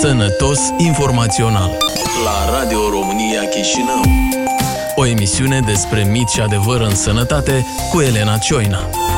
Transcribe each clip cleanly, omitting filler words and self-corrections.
Sănătos informațional la Radio România Chișinău. O emisiune despre mit și adevăr în sănătate cu Elena Cioina.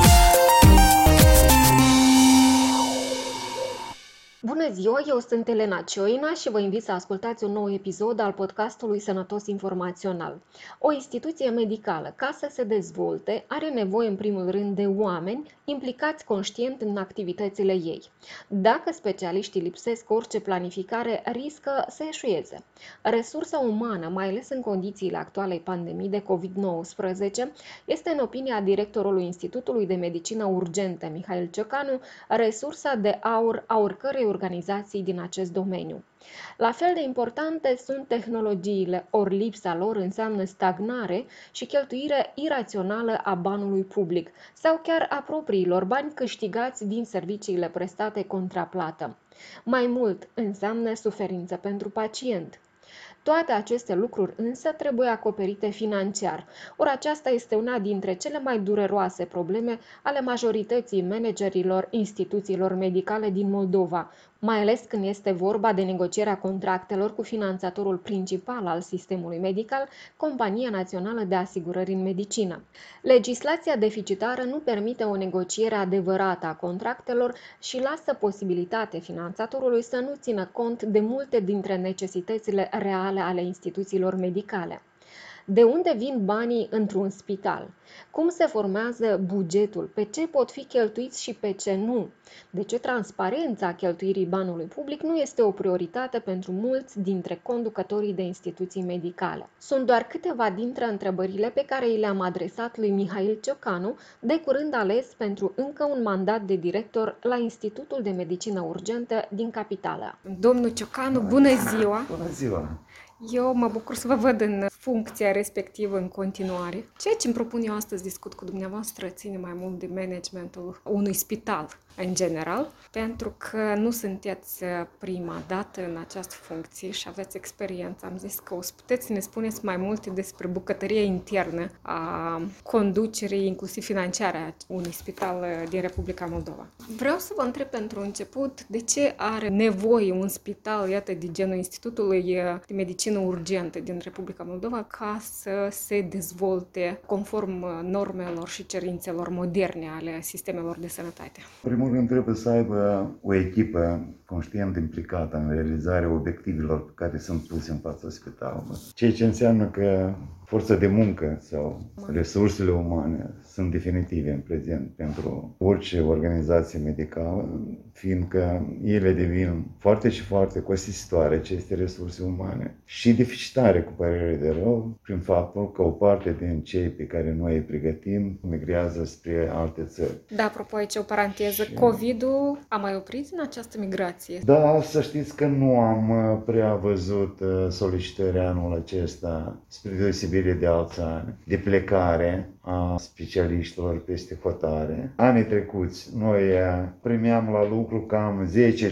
Bună ziua, eu sunt Elena Cioina și vă invit să ascultați un nou episod al podcastului Sănătos Informațional. O instituție medicală, ca să se dezvolte, are nevoie în primul rând de oameni implicați conștient în activitățile ei. Dacă specialiștii lipsesc, orice planificare riscă să eșueze. Resursa umană, mai ales în condițiile actualei pandemii de COVID-19, este, în opinia directorului Institutului de Medicină Urgentă, Mihail Ciocanu, resursa de aur a oricărei organizații din acest domeniu. La fel de importante sunt tehnologiile, ori lipsa lor înseamnă stagnare și cheltuire irațională a banului public sau chiar a propriilor bani câștigați din serviciile prestate contra plată. Mai mult, înseamnă suferință pentru pacient. Toate aceste lucruri însă trebuie acoperite financiar, ori aceasta este una dintre cele mai dureroase probleme ale majorității managerilor instituțiilor medicale din Moldova, mai ales când este vorba de negocierea contractelor cu finanțatorul principal al sistemului medical, Compania Națională de Asigurări în Medicină. Legislația deficitară nu permite o negociere adevărată a contractelor și lasă posibilitate finanțatorului să nu țină cont de multe dintre necesitățile reale ale instituțiilor medicale. De unde vin banii într-un spital? Cum se formează bugetul? Pe ce pot fi cheltuiți și pe ce nu? De ce transparența cheltuirii banului public nu este o prioritate pentru mulți dintre conducătorii de instituții medicale? Sunt doar câteva dintre întrebările pe care i le-am adresat lui Mihail Ciocanu, de curând ales pentru încă un mandat de director la Institutul de Medicină Urgentă din capitală. Domnul Ciocanu, bună ziua! Bună ziua! Eu mă bucur să vă văd în funcția respectivă în continuare. Ceea ce îmi propun eu astăzi discut cu dumneavoastră ține mai mult de managementul unui spital în general, pentru că nu sunteți prima dată în această funcție și aveți experiență. Am zis că o să puteți să ne spuneți mai multe despre bucătăria internă a conducerii, inclusiv financiare, a unui spital din Republica Moldova. Vreau să vă întreb pentru început de ce are nevoie un spital, iată, de genul Institutului de Medicină Urgentă din Republica Moldova ca să se dezvolte conform normelor și cerințelor moderne ale sistemelor de sănătate. În primul rând trebuie să aibă o echipă conștient implicată în realizarea obiectivelor pe care sunt puse în fața spitalului. Ceea ce înseamnă că forța de muncă sau resursele umane sunt definitive în prezent pentru orice organizație medicală, fiindcă ele devin foarte și foarte costisitoare, aceste resurse umane, și deficitare, cu părere de rău, prin faptul că o parte din cei pe care noi îi pregătim migrează spre alte țări. Da, apropo, aici o paranteză, COVID-ul a mai oprit în această migrație? Da, să știți că nu am prea văzut solicitări anul acesta, spre deosebire de alți ani, de plecare a specialiștilor peste hotare. Anii trecuți noi primeam la lucru cam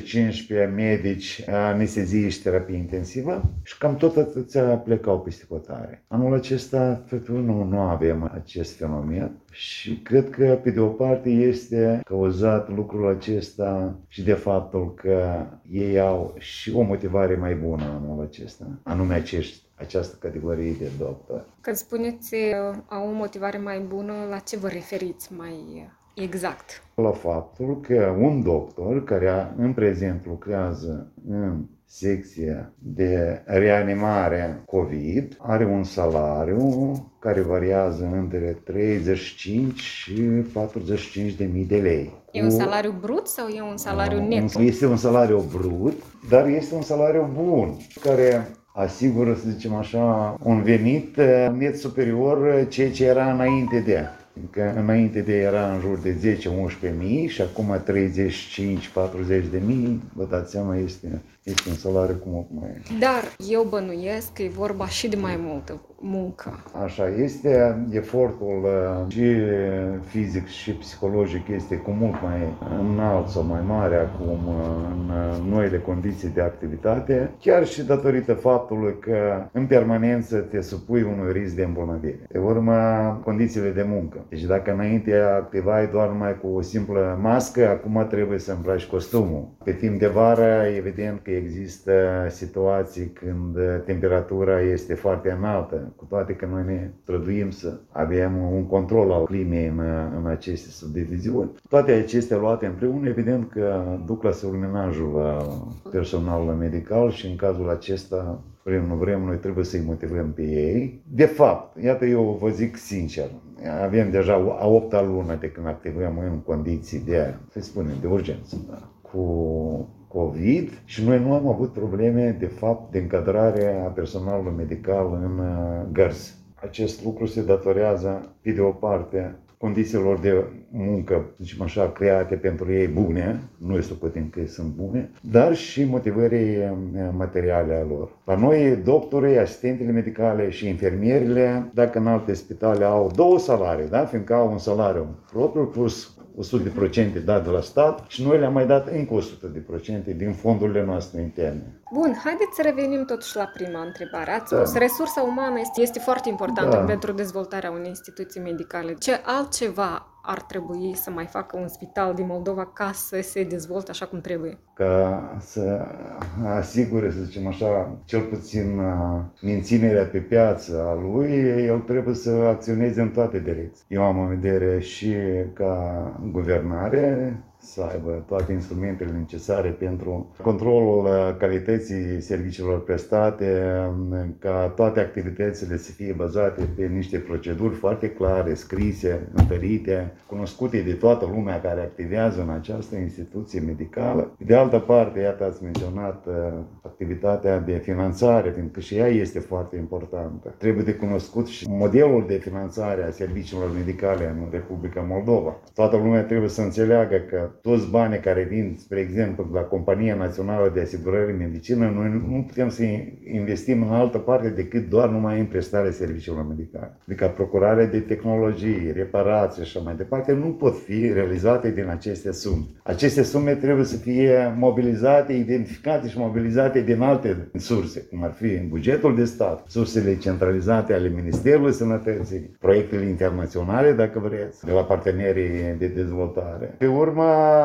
10-15 medici anestezie și terapie intensivă și cam tot atâția plecau peste hotare. Anul acesta nu avem acest fenomen și cred că pe de o parte este cauzat lucrul acesta și de faptul că ei au și o motivare mai bună anul acesta, anume această categorie de doctori. Când spuneți au o motivare mai bună, la ce vă referiți mai exact? La faptul că un doctor care în prezent lucrează în secția de reanimare COVID are un salariu care variază între 35 și 45.000 de lei. E un salariu brut sau e un salariu net? Este un salariu brut, dar este un salariu bun, care asigură, să zicem așa, un venit net superior ceea ce era înainte de. Că înainte de era în jur de 10-11 mii și acum 35-40 de mii, vă dați seama, este un salariu cu mult mai... Dar eu bănuiesc că e vorba și de mai multă muncă. Așa este, efortul și fizic și psihologic este cu mult mai înalt sau mai mare acum în noile condiții de activitate, chiar și datorită faptului că în permanență te supui unui risc de îmbolnăvire. Pe urmă, condițiile de muncă. facă. Deci dacă înainte activai doar numai cu o simplă mască, acum trebuie să îmbraci costumul. Pe timp de vară, evident că există situații când temperatura este foarte înaltă, cu toate că noi ne străduim să avem un control al climei în aceste subdiviziuni. Toate acestea luate împreună, evident că duc la surmenajul personalului medical și în cazul acesta, vrem, nu vrem, noi trebuie să-i motivăm pe ei. De fapt, iată, eu vă zic sincer, avem deja a 8-a lună de când activăm în condiții de, să spunem, de urgență, da, cu COVID și noi nu am avut probleme, de fapt, de încadrare a personalului medical în gărzi. Acest lucru se datorează, pe de o parte, condițiilor de muncă, zicem așa, create pentru ei bune, noi socotim că sunt bune, dar și motivării materiale a lor. La noi, doctorii, asistentele medicale și infermierile, dacă în alte spitale au 2 salarii, da? Fiindcă au un salariu propriu plus 100% dat de la stat și noi le-am mai dat încă 100% din fondurile noastre interne. Bun, haideți să revenim totuși la prima întrebare. Ați spus, resursa umană este foarte importantă pentru dezvoltarea unei instituții medicale. Ce altceva ar trebui să mai facă un spital din Moldova ca să se dezvolte așa cum trebuie? Ca să asigure, să zicem așa, cel puțin menținerea pe piață a lui, el trebuie să acționeze în toate direcții. Eu am în vedere și ca guvernare să aibă toate instrumentele necesare pentru controlul calității serviciilor prestate, ca toate activitățile să fie bazate pe niște proceduri foarte clare, scrise, întărite, cunoscute de toată lumea care activează în această instituție medicală. De altă parte, iată, ați menționat activitatea de finanțare, pentru că și ea este foarte importantă. Trebuie de cunoscut și modelul de finanțare a serviciilor medicale în Republica Moldova. Toată lumea trebuie să înțeleagă că toți banii care vin, spre exemplu, la Compania Națională de Asigurări Medicină, noi nu putem să investim în altă parte decât doar numai în prestarea serviciilor medicale. Adică procurarea de tehnologii, reparații și așa mai departe nu pot fi realizate din aceste sume. Aceste sume trebuie să fie mobilizate, identificate și mobilizate din alte surse, cum ar fi bugetul de stat, sursele centralizate ale Ministerului Sănătății, proiectele internaționale, dacă vreți, de la partenerii de dezvoltare. Pe urmă,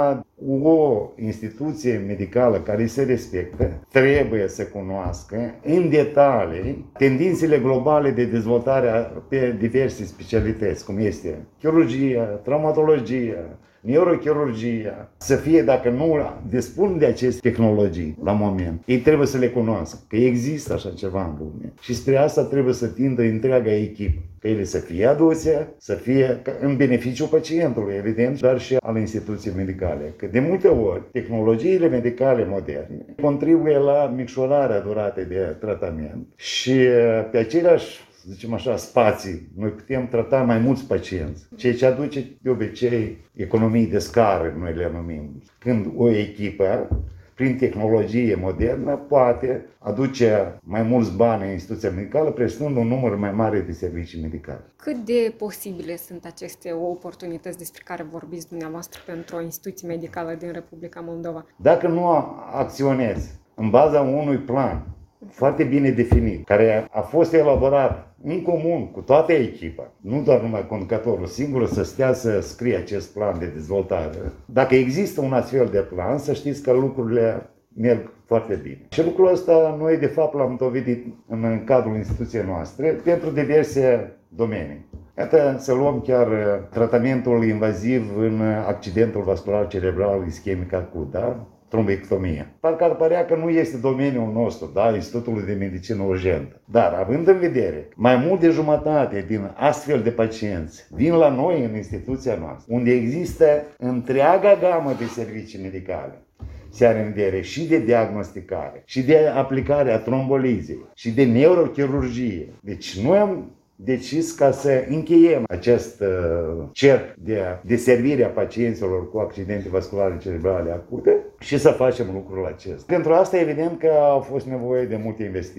o instituție medicală care se respectă trebuie să cunoască în detalii tendințele globale de dezvoltare pe diverse specialități, cum este chirurgia, traumatologia, neurochirurgia, să fie, dacă nu dispun de aceste tehnologii la moment, ei trebuie să le cunoască, că există așa ceva în lume. Și spre asta trebuie să tindă întreaga echipă, că ele să fie aduse, să fie în beneficiul pacientului, evident, dar și al instituției medicale. Că de multe ori, tehnologiile medicale moderne contribuie la micșorarea duratei de tratament și pe aceleași, să zicem așa, spații, noi putem trata mai mulți pacienți, ceea ce aduce de obicei economii de scară, noi le numim. Când o echipă, prin tehnologie modernă, poate aduce mai mulți bani în instituția medicală, prestând un număr mai mare de servicii medicale. Cât de posibile sunt aceste oportunități despre care vorbiți dumneavoastră pentru o instituție medicală din Republica Moldova? Dacă nu acționezi în baza unui plan foarte bine definit, care a fost elaborat în comun cu toată echipa, nu doar numai conducătorul singur să stea să scrie acest plan de dezvoltare. Dacă există un astfel de plan, să știți că lucrurile merg foarte bine. Și lucrul ăsta noi de fapt l-am dovedit în cadrul instituției noastre pentru diverse domenii. Iată, să luăm chiar tratamentul invaziv în accidentul vascular cerebral ischemic acut, da? Trombectomia. Parcă ar părea că nu este domeniul nostru, da, Institutul de Medicină Urgentă. Dar, având în vedere, mai mult de jumătate din astfel de pacienți vin la noi în instituția noastră, unde există întreaga gamă de servicii medicale, se are în vedere și de diagnosticare, și de aplicarea trombolizei, și de neurochirurgie. Deci noi am decis ca să încheiem acest cerc de servire a pacienților cu accidente vasculare cerebrale acute și să facem lucrul acesta. Pentru asta, evident că au fost nevoie de multe investiții.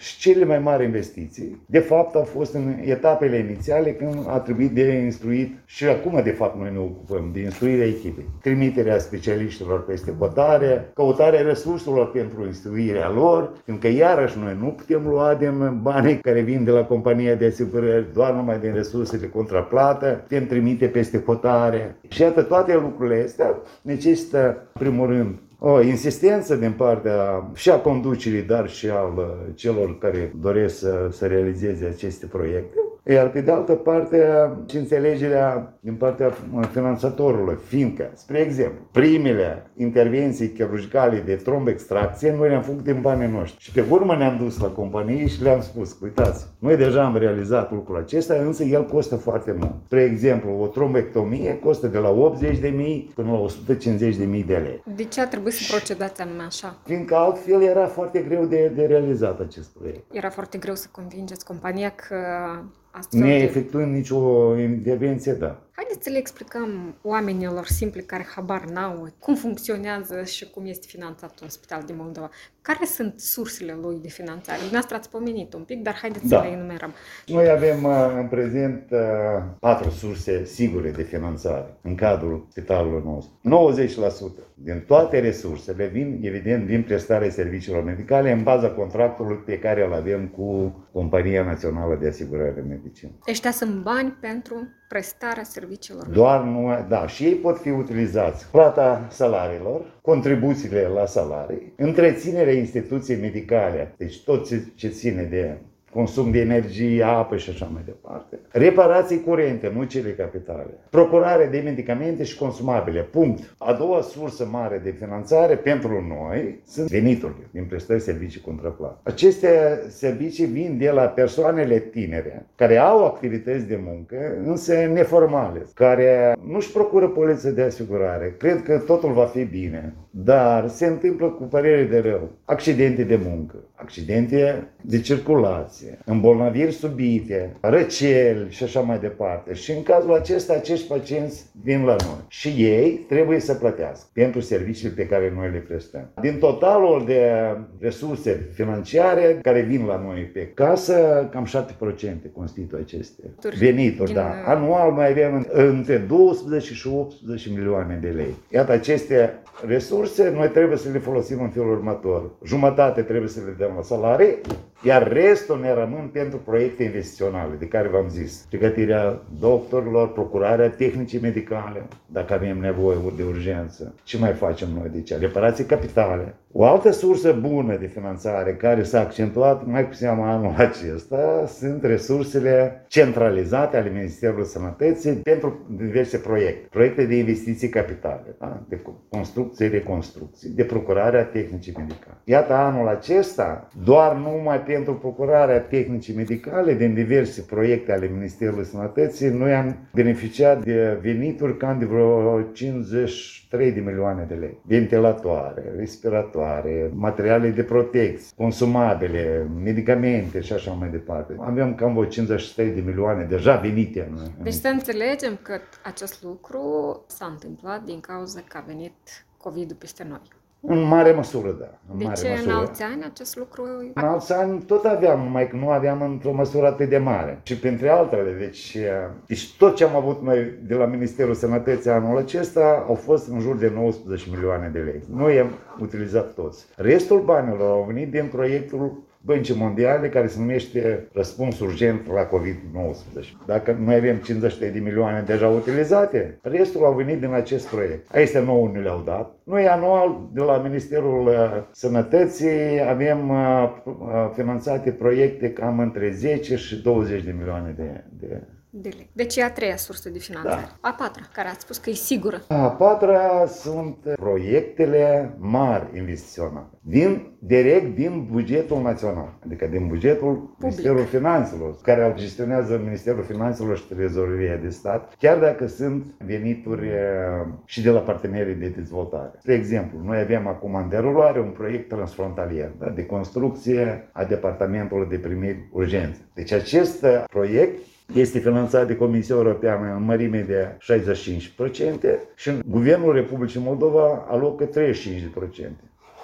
și cele mai mari investiții, de fapt, au fost în etapele inițiale când a trebuit de instruit și acum, de fapt, noi ne ocupăm de instruirea echipei. Trimiterea specialiștilor peste hotare, căutarea resurselor pentru instruirea lor, pentru că iarăși noi nu putem lua din banii care vin de la compania de asigurări, doar numai din resursele contraplată, putem trimite peste hotare. Și iată, toate lucrurile astea necesită, în primul rând, o insistență din partea și a conducerii, dar și al celor care doresc să realizeze aceste proiecte. Iar pe de altă parte și înțelegerea din partea finanțatorului, fiindcă, spre exemplu, primele intervenții chirurgicale de trombextracție noi le-am făcut din banii noștri. Și pe urmă ne-am dus la companie și le-am spus, uitați, noi deja am realizat lucrul acesta, însă el costă foarte mult. Spre exemplu, o trombectomie costă de la 80.000 până la 150.000 de lei. De ce a trebuit să procedați anume așa? Fiindcă altfel era foarte greu de realizat acest proiect. Era foarte greu să convingeți compania că Ne efectuând nicio intervenție, da. Haideți să le explicăm oamenilor simpli care habar n-au cum funcționează și cum este finanțat un spital din Moldova. Care sunt sursele lui de finanțare? Dumneavoastră ați pomenit un pic, dar haideți să le enumerăm. Noi avem în prezent 4 surse sigure de finanțare în cadrul spitalului nostru. 90% din toate resursele vin, evident, din prestarea serviciilor medicale în baza contractului pe care îl avem cu Compania Națională de Asigurare Medicină. Ăștia sunt bani pentru prestarea serviciilor. Doar nu, da, și ei pot fi utilizați. Plata salariilor, contribuțiile la salarii, întreținerea instituției medicale, deci tot ce ține de consum de energie, apă și așa mai departe. Reparații curente, nu cele capitale. Procurare de medicamente și consumabile. Punct. A doua sursă mare de finanțare pentru noi sunt veniturile din prestări servicii contraplată. Aceste servicii vin de la persoanele tinere care au activități de muncă, însă neformale, care nu-și procură poliță de asigurare. Cred că totul va fi bine, dar se întâmplă cu părere de rău. Accidente de muncă, accidente de circulație, îmbolnăviri subite, răceli și așa mai departe. Și în cazul acesta, acești pacienți vin la noi și ei trebuie să plătească pentru serviciile pe care noi le prestăm. Din totalul de resurse financiare care vin la noi pe casă, cam 7% constituie aceste venituri. Da. Anual noi avem între 12 și 18 milioane de lei. Iată, aceste resurse noi trebuie să le folosim în felul următor. Jumătate trebuie să le dăm la salarii, iar restul ne rămân pentru proiecte investiționale, de care v-am zis. Pregătirea doctorilor, procurarea tehnicii medicale, dacă avem nevoie de urgență. Ce mai facem noi de aici? Reparații capitale. O altă sursă bună de finanțare care s-a accentuat mai cu seamă anul acesta sunt resursele centralizate ale Ministerului Sănătății pentru diverse proiecte. Proiecte de investiții capitale, da? De construcție, reconstrucție, de procurarea tehnicii medicale. Iată, anul acesta, doar numai pentru procurarea tehnicii medicale din diverse proiecte ale Ministerului Sănătății, noi am beneficiat de venituri cam de vreo 53 de milioane de lei. Ventilatoare, respiratoare, materiale de protecție, consumabile, medicamente și așa mai departe. Avem cam vreo 53 de milioane deja venite. Deci să înțelegem că acest lucru s-a întâmplat din cauza că a venit COVID-ul peste noi. În mare măsură, da. În alți ani acest lucru? În alți ani tot aveam, numai că nu aveam într-o măsură atât de mare. Și printre altele, deci tot ce am avut noi de la Ministerul Sănătății anul acesta au fost în jur de 19 milioane de lei. Noi am utilizat toți. Restul banilor au venit din proiectul Băncii Mondiale, care se numește Răspuns Urgent la COVID-19. Dacă noi avem 53 de milioane deja utilizate, restul au venit din acest proiect. Acestea nouă ne le-au dat. Noi anual, de la Ministerul Sănătății, avem finanțate proiecte cam între 10 și 20 de milioane de lei. Deci e a treia sursă de finanțare. Da. A patra, care ați spus că e sigură. A patra sunt proiectele mari investiționale. Direct din bugetul național, adică din bugetul Ministerului Finanțelor, care îl gestionează Ministerul Finanțelor și Trezoreria de Stat, chiar dacă sunt venituri și de la partenerii de dezvoltare. De exemplu, noi avem acum în derulare un proiect transfrontalier, da, de construcție a Departamentului de Primiri Urgențe. Deci acest proiect este finanțat de Comisia Europeană în mărime de 65% și Guvernul Republicii Moldova alocă 35%.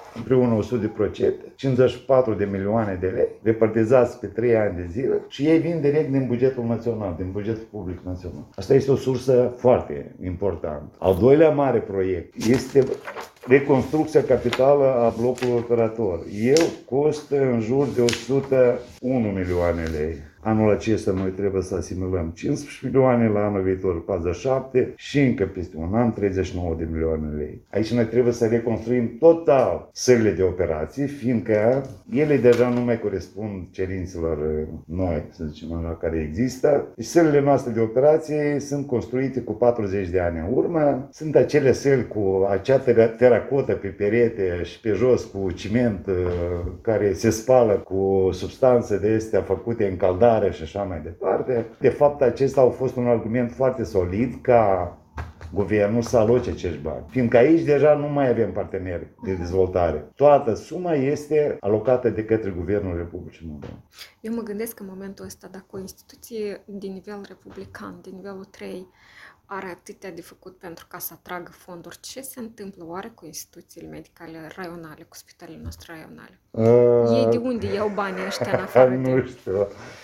împreună 100%, 54 de milioane de lei, repartizați pe 3 ani de zile și ei vin direct din bugetul național, din bugetul public național. Asta este o sursă foarte importantă. Al doilea mare proiect este reconstrucția capitală a blocului operator. El costă în jur de 101 milioane lei. Anul acesta noi trebuie să asimilăm 15 milioane, la anul viitor 47 și încă peste un an 39 de milioane lei. Aici noi trebuie să reconstruim total sălile de operații, fiindcă ele deja nu mai corespund cerințelor noi, să zicem, la care există. Deci sălile noastre de operații sunt construite cu 40 de ani în urmă. Sunt acele săli cu acea teracotă pe perete și pe jos cu ciment care se spală cu substanțe de astea făcute în caldare și așa mai departe. De fapt, acesta a fost un argument foarte solid ca guvernul să aloce acești bani, fiindcă aici deja nu mai avem parteneri de dezvoltare. Toată suma este alocată de către Guvernul Republicii Moldova. Eu mă gândesc în momentul ăsta, dacă o instituție din nivel republican, din nivelul 3, are atâtea de făcut pentru ca să atragă fonduri, ce se întâmplă oare cu instituțiile medicale raionale, cu spitalele noastre raionale? Ei de unde iau banii ăștia în afară de... Nu știu.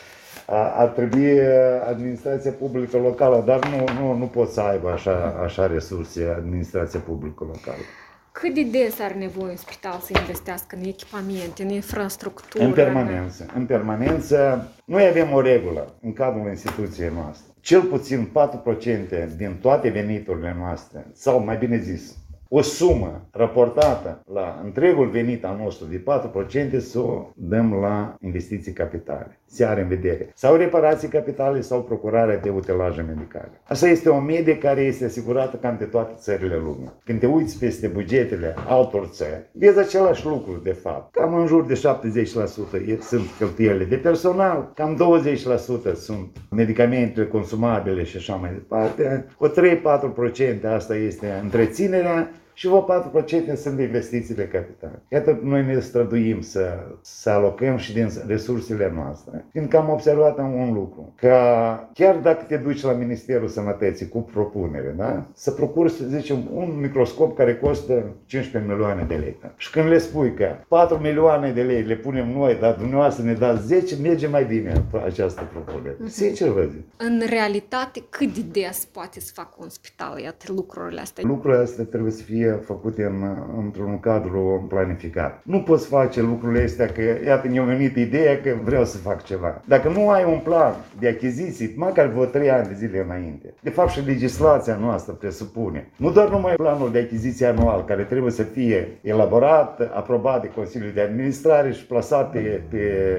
Ar trebui administrația publică locală, dar nu pot să aibă așa resurse administrația publică locală. Cât de des are nevoie un spital să investească în echipamente, în infrastructură? În permanență. Noi avem o regulă în cadrul instituției noastre. Cel puțin 4% din toate veniturile noastre, sau mai bine zis, o sumă raportată la întregul venit al nostru de 4% să o dăm la investiții capitale. Se are în vedere. Sau reparații capitale sau procurarea de utilaje medicale. Asta este o medie care este asigurată cam de toate țările lumii. Când te uiți peste bugetele altor țări, vezi același lucru de fapt. Cam în jur de 70% sunt cheltuielile de personal, cam 20% sunt medicamentele consumabile și așa mai departe. O 3-4% asta este întreținerea. Și vă 4% sunt investițiile capitale. Iată, noi ne străduim să alocăm și din resursele noastre. Fiindcă am observat un lucru, că chiar dacă te duci la Ministerul Sănătății cu propunere, da? Să procuri, să zicem, un microscop care costă 15 milioane de lei. Da? Și când le spui că 4 milioane de lei le punem noi, dar dumneavoastră ne dați 10, merge mai bine această propunere. Sincer vă zic. În realitate, cât de des poate să facă un spital, iată, lucrurile astea? Lucrurile astea trebuie să fie făcute într-un cadru planificat. Nu poți face lucrurile astea că, iată, mi-a venit ideea că vreau să fac ceva. Dacă nu ai un plan de achiziții, măcar vreo 3 ani de zile înainte. De fapt și legislația noastră presupune. Nu doar numai planul de achiziție anual, care trebuie să fie elaborat, aprobat de Consiliul de Administrare și plasat pe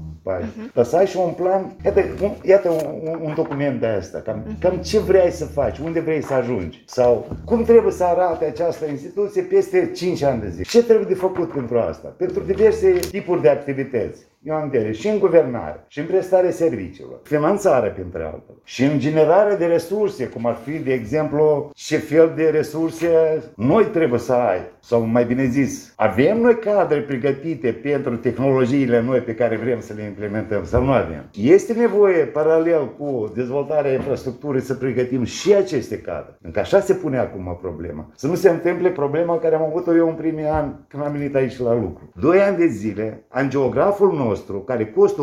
dar să ai și un plan, iată un document de asta, cam ce vrei să faci, unde vrei să ajungi sau cum trebuie să arate această instituție peste 5 ani de zile. Ce trebuie de făcut pentru asta? Pentru diverse tipuri de activități. Eu am vedere și în guvernare, și în prestarea serviciilor, finanțare printre altele, și în generare de resurse, cum ar fi, de exemplu, ce fel de resurse noi trebuie să ai, sau mai bine zis, avem noi cadre pregătite pentru tehnologiile noi pe care vrem să le implementăm sau nu avem. Este nevoie, paralel cu dezvoltarea infrastructurii, să pregătim și aceste cadre. Încă așa se pune acum problema. Să nu se întâmple problema care am avut-o eu în primii ani când am venit aici la lucru. 2 ani de zile, angiograful nostru, care costă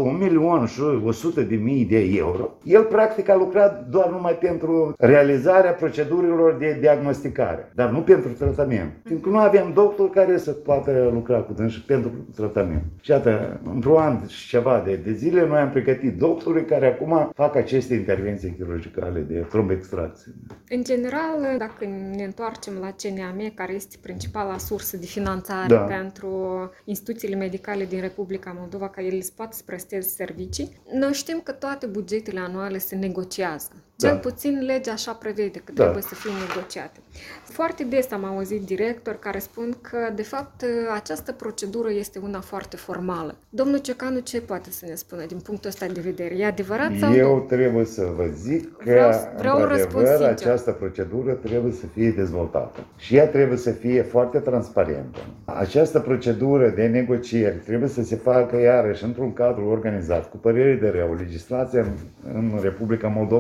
1.100.000 de euro, el practic a lucrat doar numai pentru realizarea procedurilor de diagnosticare, dar nu pentru tratament. Fiindcă nu avem doctor care să poată lucra cu dânsul pentru tratament. Și iată, într-un an și ceva de zile, noi am pregătit doctorii care acum fac aceste intervenții chirurgicale de trombextracție. În general, dacă ne întoarcem la CNAM, care este principala sursă de finanțare pentru instituțiile medicale din Republica Moldova, ca ele să poată să presteze servicii, noi știm că toate bugetele anuale se negociază. Cel puțin legea așa prevede că trebuie să fie negociate. Foarte des am auzit directori care spun că, de fapt, această procedură este una foarte formală. Domnul Ciocanu, ce poate să ne spună din punctul ăsta de vedere? E adevărat sau nu? Eu trebuie să vă zic că, într-adevăr, această procedură trebuie să fie dezvoltată. Și ea trebuie să fie foarte transparentă. Această procedură de negocieri trebuie să se facă, iarăși, într-un cadru organizat, cu părere de rău. Legislația în Republica Moldova presupune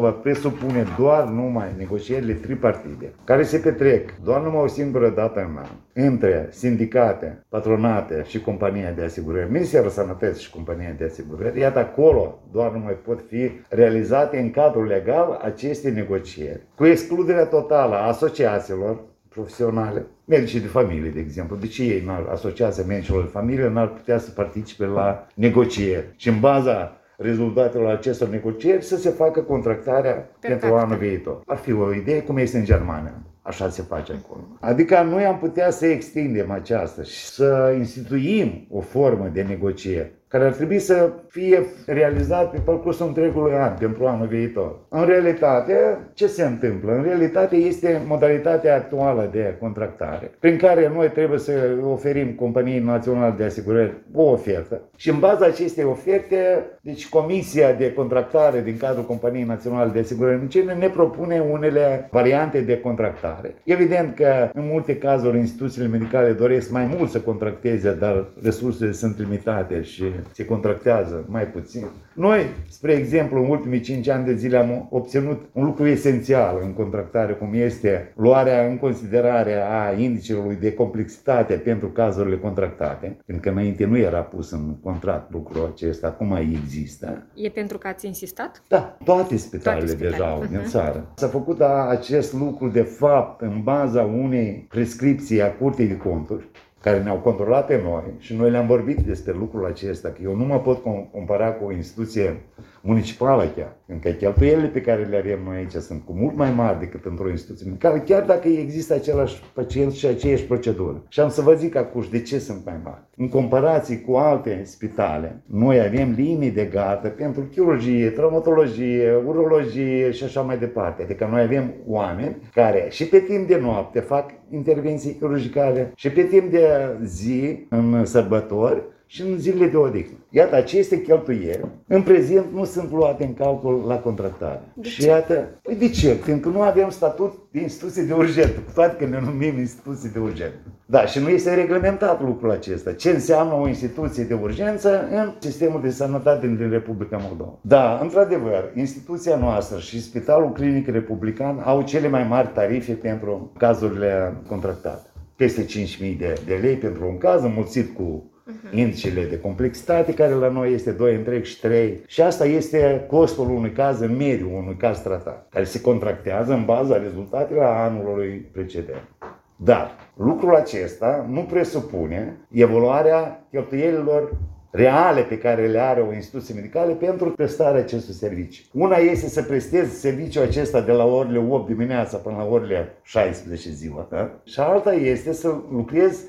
presupune doar numai negocierile tripartite, care se petrec doar numai o singură dată în an, între sindicate, patronate și compania de asigurări, Ministerul Sănătății și compania de asigurări, iată acolo doar numai pot fi realizate în cadrul legal aceste negocieri, cu excluderea totală a asociațiilor profesionale, medicii de familie, de exemplu. De ce ei, Asociația Medicilor de Familie, n-ar putea să participe la negocieri? Și în baza rezultatelor acestor negocieri să se facă contractarea pentru anul viitor. Ar fi o idee cum este în Germania. Așa se face acolo. Adică noi am putea să extindem aceasta și să instituim o formă de negocieri care ar trebui să fie realizat pe parcursul întregului an, pentru anul viitor. În realitate, ce se întâmplă? În realitate este modalitatea actuală de contractare, prin care noi trebuie să oferim companiei naționale de asigurări o ofertă și în baza acestei oferte, deci Comisia de Contractare din cadrul Companiei Naționale de Asigurări ne propune unele variante de contractare. Evident că în multe cazuri instituțiile medicale doresc mai mult să contracteze, dar resursele sunt limitate și se contractează mai puțin. Noi, spre exemplu, în ultimii 5 ani de zile am obținut un lucru esențial în contractare, cum este luarea în considerare a indicelui de complexitate pentru cazurile contractate, pentru că înainte nu era pus în contract lucrul acesta, acum există. E pentru că ați insistat? Da, toate spitalele deja au din țară. S-a făcut acest lucru, de fapt, în baza unei prescripții a Curții de Conturi, care ne-au controlat pe noi și noi le-am vorbit despre lucrul acesta, că eu nu mă pot compara cu o instituție municipală chiar, pentru că cheltuielile pe care le avem noi aici sunt cu mult mai mari decât într-o instituție medicală, chiar dacă există același pacient și aceeași procedură. Și am să vă zic acum de ce sunt mai mari. În comparație cu alte spitale, noi avem linii de gardă pentru chirurgie, traumatologie, urologie și așa mai departe. Adică noi avem oameni care și pe timp de noapte fac intervenții chirurgicale și pe timp de zi, în sărbători, și în zilele de odihnă. Iată, aceste cheltuieli, în prezent, nu sunt luate în calcul la contractare. Și iată, de ce? Pentru că nu avem statut de instituție de urgență, cu toate că ne numim instituții de urgență. Da, și nu este reglementat lucrul acesta. Ce înseamnă o instituție de urgență în sistemul de sănătate din Republica Moldova? Da, într-adevăr, instituția noastră și Spitalul Clinic Republican au cele mai mari tarife pentru cazurile contractate. Peste 5.000 de lei pentru un caz, înmulțit cu indicele de complexitate, care la noi este 2 întreg și 3. Și asta este costul unui caz în mediu, unui caz tratat, care se contractează în baza rezultatelor anului precedent. Dar lucrul acesta nu presupune evaluarea cheltuielilor reale pe care le are o instituție medicală pentru prestarea acestui serviciu. Una este să prestezi serviciul acesta de la orele 8 dimineața până la orele 16 ziua, da? Și alta este să lucrezi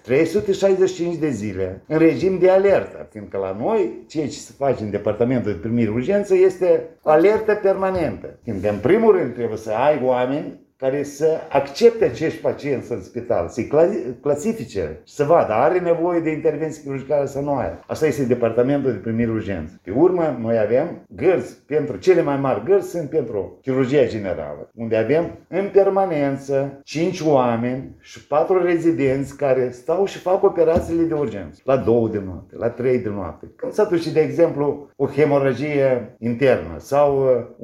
365 de zile în regim de alertă, fiindcă la noi ceea ce se face în departamentul de primire urgență este alertă permanentă. Fiindcă în primul rând trebuie să ai oameni care să accepte acești pacienți în spital, să-i clasifice, să vadă, are nevoie de intervenție chirurgicală sau nu are. Asta este departamentul de primire urgență. Pe urmă, noi avem gărzi, pentru cele mai mari gărzi sunt pentru chirurgia generală, unde avem în permanență 5 oameni și 4 rezidenți care stau și fac operațiile de urgență. La 2 de noapte, la 3 de noapte. Când s-a dus, de exemplu, o hemoragie internă sau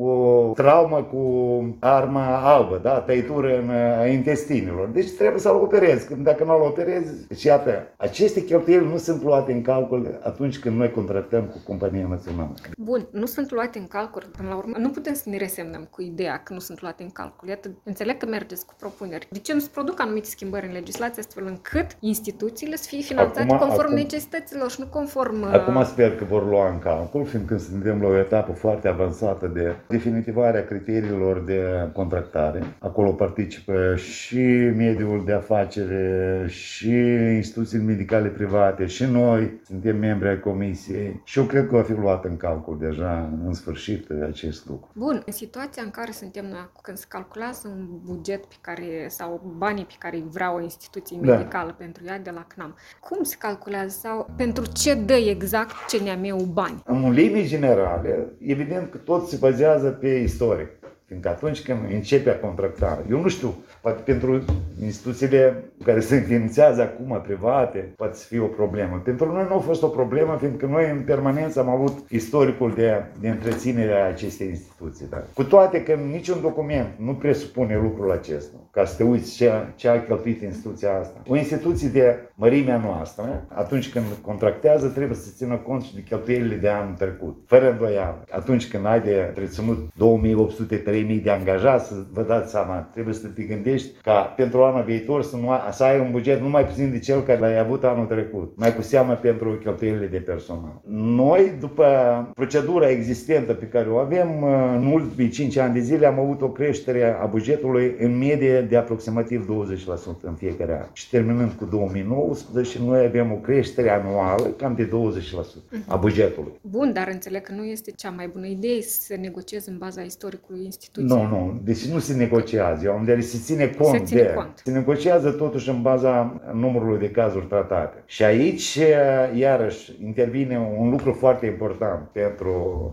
o traumă cu arma albă, da? Tăitură în intestinilor. Deci trebuie să-l operezi. Dacă nu-l operezi, deci iată, aceste cheltuieli nu sunt luate în calcul atunci când noi contractăm cu compania națională. Bun, nu sunt luate în calcul. Până la urmă, nu putem să ne resemnăm cu ideea că nu sunt luate în calcul. Iată, înțeleg că mergeți cu propuneri. De ce nu se produc anumite schimbări în legislație astfel încât instituțiile să fie finanțate conform necesităților și nu conform... Acum sper că vor lua în calcul, fiindcă suntem la o etapă foarte avansată de definitivarea criteriilor de contractare. Acolo participă și mediul de afacere, și instituțiile medicale private, și noi suntem membri ai comisiei. Și eu cred că va fi luat în calcul deja, în sfârșit, acest lucru. Bun, în situația în care suntem noi, când se calculează un buget pe care, sau banii pe care îi vrea o instituție medicală pentru ea de la CNAM, cum se calculează sau pentru ce dă exact CNAM-ul bani? În linii generale, evident că tot se bazează pe istoric. Fiindcă atunci când începe a contracta, eu nu știu, poate pentru instituțiile care se înființează acum, private, poate să fie o problemă. Pentru noi nu a fost o problemă, fiindcă noi în permanență am avut istoricul de întreținere a acestei instituții. Da? Cu toate că niciun document nu presupune lucrul acesta, ca să te uiți ce a cheltuit instituția asta. O instituție de mărimea noastră, atunci când contractează, trebuie să țină cont și de cheltuielile de anul trecut, fără îndoială. Atunci când ai de reținut 2.800-3.000 de angajați, vă dați seama, trebuie să te gândești ca pentru anul viitor să ai un buget nu mai puțin de cel care l-ai avut anul trecut, mai cu seamă pentru cheltuielile de personal. Noi, după procedura existentă pe care o avem, în ultimii 5 ani de zile am avut o creștere a bugetului în medie de aproximativ 20% în fiecare an. Și terminând cu 2019, noi avem o creștere anuală cam de 20% a bugetului. Bun, dar înțeleg că nu este cea mai bună idee să negociezi în baza istoricului instituției. Nu, deci nu se negociază. Eu am de se ține cont. Se negociază totuși în baza numărului de cazuri tratate. Și aici, iarăși, intervine un lucru foarte important pentru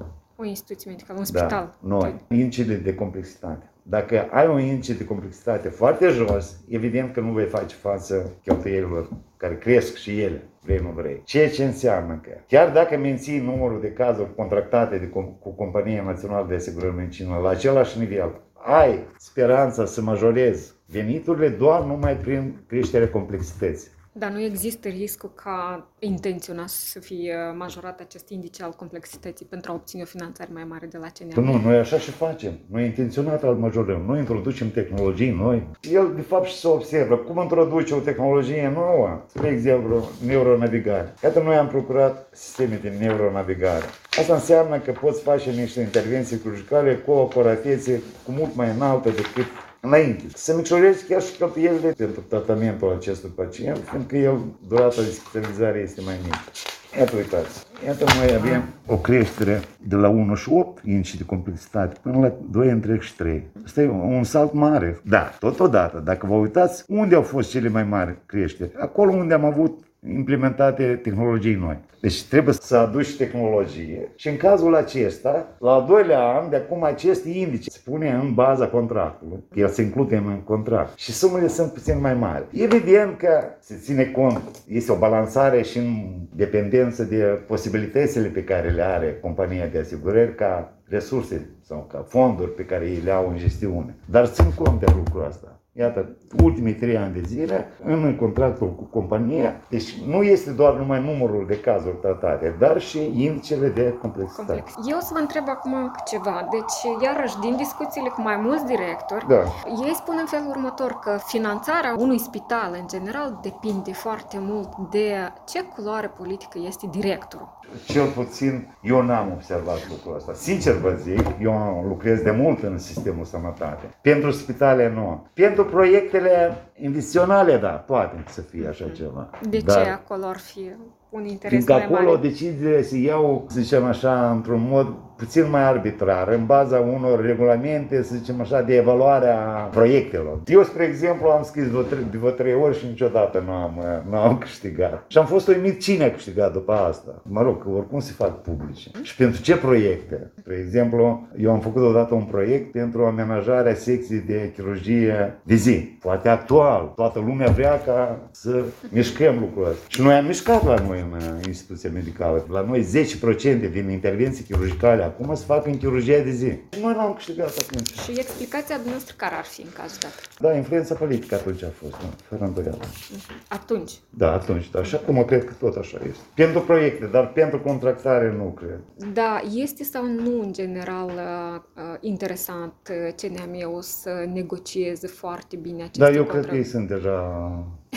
o instituție medicală, un spital. Noi, indicele de complexitate. Dacă ai un indice de complexitate foarte jos, evident că nu vei face față cheltuielilor care cresc și ele, vrei nu vrei. Ceea ce înseamnă că chiar dacă menții numărul de cazuri contractate cu Compania Națională de Asigurări Medicinale la același nivel, ai speranța să majorezi veniturile doar numai prin creșterea complexității. Dar nu există riscul ca intenționat să fie majorat acest indice al complexității pentru a obține o finanțare mai mare de la CNAM? Nu, noi așa și facem. Noi intenționat îl majorăm. Noi introducem tehnologii noi. El, de fapt, și se observă cum introduce o tehnologie nouă, spre exemplu, neuronavigare. Iată, noi am procurat sisteme de neuronavigare. Asta înseamnă că poți face niște intervenții chirurgicale cu o acuratețe cu mult mai înaltă decât înainte. Să micșorezi chiar și cheltuielile pentru tratamentul acestui pacient, fiindcă durata de spitalizare este mai mică. Iată, uitați. Iată, noi avem o creștere de la 1,8 indice de complexitate până la 2,3. Asta e un salt mare. Da, totodată, dacă vă uitați, unde au fost cele mai mari creșteri? Acolo unde am avut implementate tehnologii noi. Deci trebuie să aduci tehnologie și în cazul acesta, la al doilea an, de acum acest indice se pune în baza contractului. El se include în contract și sumele sunt puțin mai mari. Evident că se ține cont, este o balansare și în dependență de posibilitățile pe care le are compania de asigurări ca resurse sau ca fonduri pe care ei le au în gestiune. Dar țin cont de lucrul ăsta. Iată, ultimii 3 ani de zile, în contractul cu compania, deci nu este doar numai numărul de cazuri tratate, dar și indicele de complexitate. Eu o să vă întreb acum ceva. Deci, iarăși, din discuțiile cu mai mulți directori, ei spun în felul următor că finanțarea unui spital, în general, depinde foarte mult de ce culoare politică este directorul. Cel puțin, eu n-am observat lucrul ăsta. Sincer vă zic, eu lucrez de mult în sistemul sănătate. Pentru spitale nu. Pentru proiectele investiționale, da, poate să fie așa ceva. De ce acolo ar fi un interes mai mare? Fiindcă acolo deciziile se iau, să zicem așa, într-un mod puțin mai arbitrar, în baza unor regulamente, să zicem așa, de evaluare a proiectelor. Eu, spre exemplu, am scris de vreo 3 ori și niciodată nu am câștigat. Și am fost uimit cine a câștigat după asta. Mă rog, că oricum se fac publice. Și pentru ce proiecte? Spre exemplu, eu am făcut odată un proiect pentru amenajarea secției de chirurgie de zi. Foarte actual. Toată lumea vrea ca să mișcăm lucrul ăsta. Și noi am mișcat la noi în instituția medicală. La noi 10% din intervenții chirurgicale acum se fac în chirurgia de zi. Și noi l-am câștigat atunci. Și explicația dumneavoastră care ar fi în cazul dat? Da, influența politică atunci a fost, fără îndoială. Atunci? Da, atunci. Dar și acum cred că tot așa este. Pentru proiecte, dar pentru contractare nu cred. Da, este sau nu în general interesant CNAM-ul să negocieze foarte bine aceste contracte? Da, eu contracte? cred că ei sunt deja...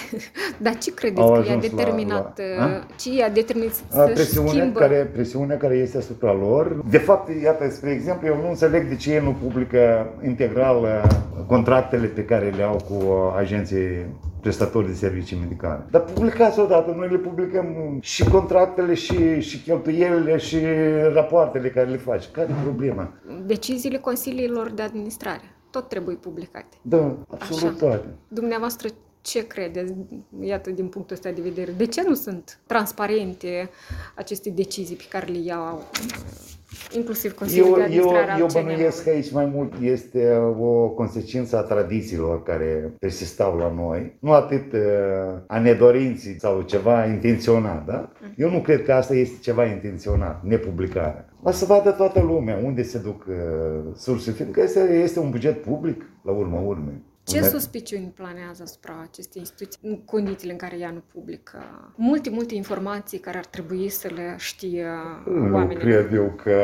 Dar ce credeți că i-a determinat, ce i-a determinat să schimbă? Presiunea care este asupra lor. De fapt, iată, spre exemplu, eu nu înțeleg de ce ei nu publică integral contractele pe care le au cu agenții prestatori de servicii medicale. Dar publicați odată, noi le publicăm și contractele, și cheltuielile, și rapoartele care le faci. Care e problema? Deciziile consiliilor de administrare tot trebuie publicate. Da, absolut toate. Dumneavoastră Ce credeți, iată, din punctul ăsta de vedere? De ce nu sunt transparente aceste decizii pe care le iau, inclusiv Consiliul de Administrare al CNM-ului? Eu bănuiesc că aici mai mult este o consecință a tradițiilor care persistau la noi, nu atât a nedorinții sau ceva intenționat, da? Eu nu cred că asta este ceva intenționat, nepublicarea. O să vadă toată lumea unde se duc sursele, fiindcă este un buget public, la urma urmei. Ce suspiciuni planează asupra acestei instituții în condițiile în care ea nu publică multe informații care ar trebui să le știe oamenii? Nu cred eu că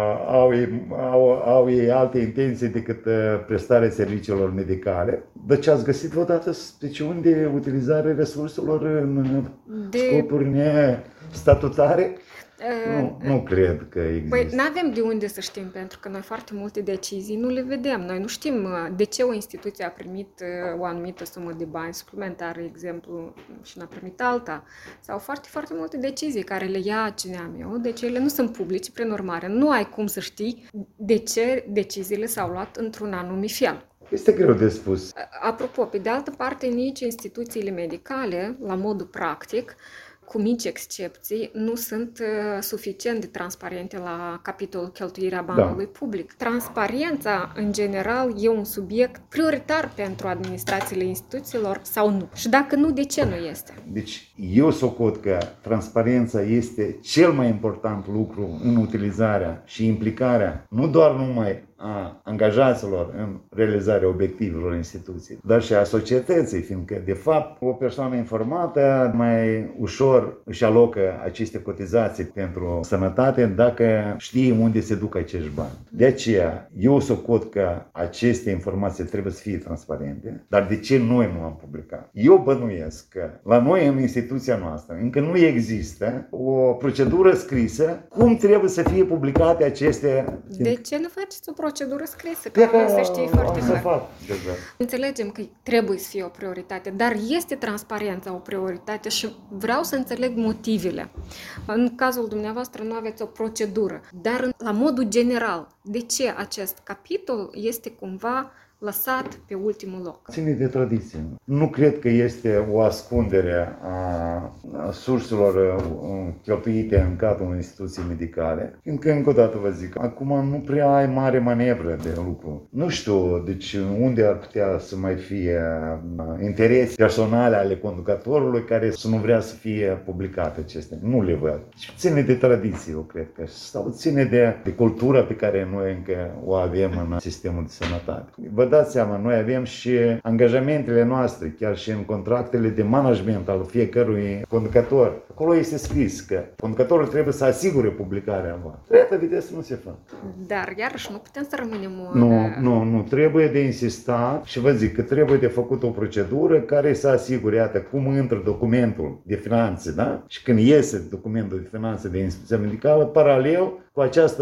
au ei alte intenții decât prestarea serviciilor medicale. De ce ați găsit vreodată suspiciuni de utilizare resurselor în scopuri nestatutare? Nu cred că există. Păi nu avem de unde să știm, pentru că noi foarte multe decizii nu le vedem. Noi nu știm de ce o instituție a primit o anumită sumă de bani suplimentare, exemplu, și n-a primit alta. Sau foarte, foarte multe decizii care le ia CNM-ul, deci ele nu sunt publice, prin urmare. Nu ai cum să știi de ce deciziile s-au luat într-un anumit fel. Este greu de spus. Apropo, pe de altă parte, nici instituțiile medicale, la modul practic, cu mici excepții, nu sunt suficient de transparente la capitolul cheltuirea banului public. Transparența, în general, e un subiect prioritar pentru administrațiile instituțiilor sau nu? Și dacă nu, de ce nu este? Deci, eu socot că transparența este cel mai important lucru în utilizarea și implicarea, nu doar numai a angajaților în realizarea obiectivelor instituției, dar și a societății, fiindcă, de fapt, o persoană informată mai ușor își alocă aceste cotizații pentru sănătate dacă știe unde se duc acești bani. De aceea, eu socot că aceste informații trebuie să fie transparente, dar de ce noi nu am publicat? Eu bănuiesc că la noi, în instituția noastră, încă nu există o procedură scrisă cum trebuie să fie publicate aceste... De ce nu faceți o procedură scrisă? Că să știi foarte clar. Înțelegem că trebuie să fie o prioritate, dar este transparența o prioritate și vreau să înțeleg motivele. În cazul dumneavoastră nu aveți o procedură, dar la modul general, de ce acest capitol este cumva lăsat pe ultimul loc? Ține de tradiție. Nu cred că este o ascundere a surselor cheltuite în cadrul unei instituții medicale. Fiindcă, încă o dată vă zic, acum nu prea ai mare manevră de lucru. Nu știu, deci unde ar putea să mai fie interese personale ale conducătorului care să nu vrea să fie publicate acestea. Nu le văd. Ține de tradiție, eu cred că. Sau ține de cultura pe care noi încă o avem în sistemul de sănătate. Vă dați seama, noi avem și angajamentele noastre, chiar și în contractele de management al fiecărui conducător. Acolo este scris că conducătorul trebuie să asigure publicarea lor. Iată, vedeți, nu se face. Dar iarăși nu putem să rămânem... Nu, trebuie de insistat și vă zic că trebuie de făcut o procedură care să asigure, iată, cum intră documentul de finanțe, da? Și când iese documentul de finanțe de instituția medicală, paralel cu acest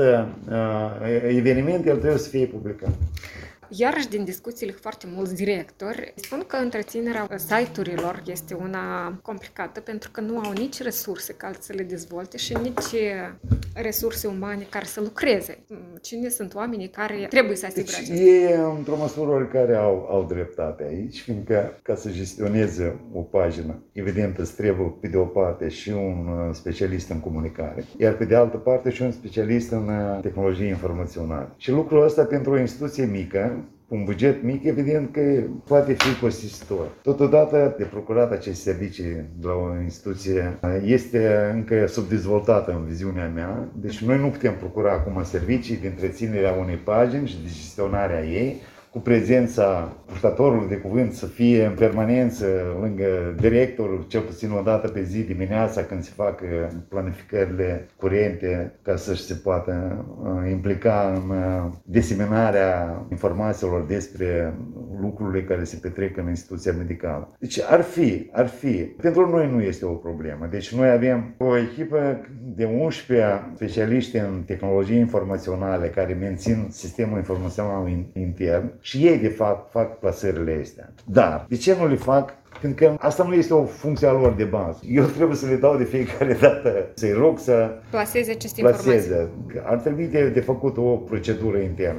eveniment, el trebuie să fie publicat. Iarăși, din discuțiile foarte mulți directori, spun că întreținerea site-urilor este una complicată pentru că nu au nici resurse care să le dezvolte și nici resurse umane care să lucreze. Cine sunt oamenii care trebuie să asigure acest lucru? Ei, într-o măsură care au dreptate aici, fiindcă ca să gestioneze o pagină, evident îți trebuie pe de o parte și un specialist în comunicare, iar pe de altă parte și un specialist în tehnologie informaționale. Și lucrul ăsta pentru o instituție mică, un buget mic, evident că poate fi costisitor. Totodată, de procurat aceste servicii de la o instituție este încă subdezvoltată în viziunea mea. Deci noi nu putem procura acum servicii de întreținerea unei pagini și de gestionarea ei, cu prezența purtătorului de cuvânt să fie în permanență lângă directorul, cel puțin o dată pe zi dimineața când se fac planificările curente ca să se poată implica în diseminarea informațiilor despre lucrurile care se petrec în instituția medicală. Deci ar fi. Pentru noi nu este o problemă. Deci noi avem o echipă de 11 specialiști în tehnologie informaționale care mențin sistemul informațional intern. Și ei, de fapt, fac plasările astea. Dar, de ce nu le fac? Pentru că asta nu este o funcție a lor de bază. Eu trebuie să le dau de fiecare dată, să-i rog să plaseze aceste informații. Ar trebui de făcut o procedură internă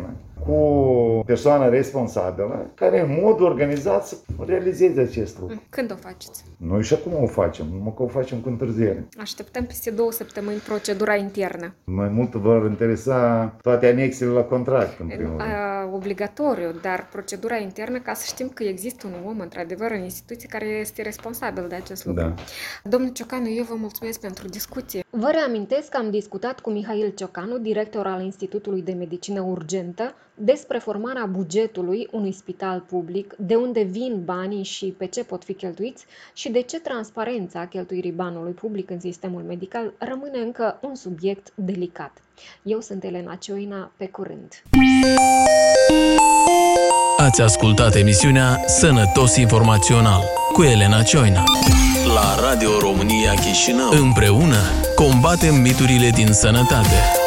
cu persoana responsabilă care în mod organizat să realizeze acest lucru. Când o faceți? Noi și acum o facem, numai că o facem cu întârziere. Așteptăm peste 2 săptămâni procedura internă. Mai mult vor interesa toate anexele la contract, în primul rând. Obligatoriu, dar procedura internă ca să știm că există un om, într-adevăr, în instituție care este responsabil de acest lucru. Da. Domnul Ciocanu, eu vă mulțumesc pentru discuție. Vă reamintesc că am discutat cu Mihail Ciocanu, director al Institutului de Medicină Urgentă, despre formarea bugetului unui spital public, de unde vin banii și pe ce pot fi cheltuiți și de ce transparența cheltuirii banului public în sistemul medical rămâne încă un subiect delicat. Eu sunt Elena Cioina, pe curând! Ați ascultat emisiunea Sănătos Informațional cu Elena Cioina la Radio România Chișinău. Împreună combatem miturile din sănătate.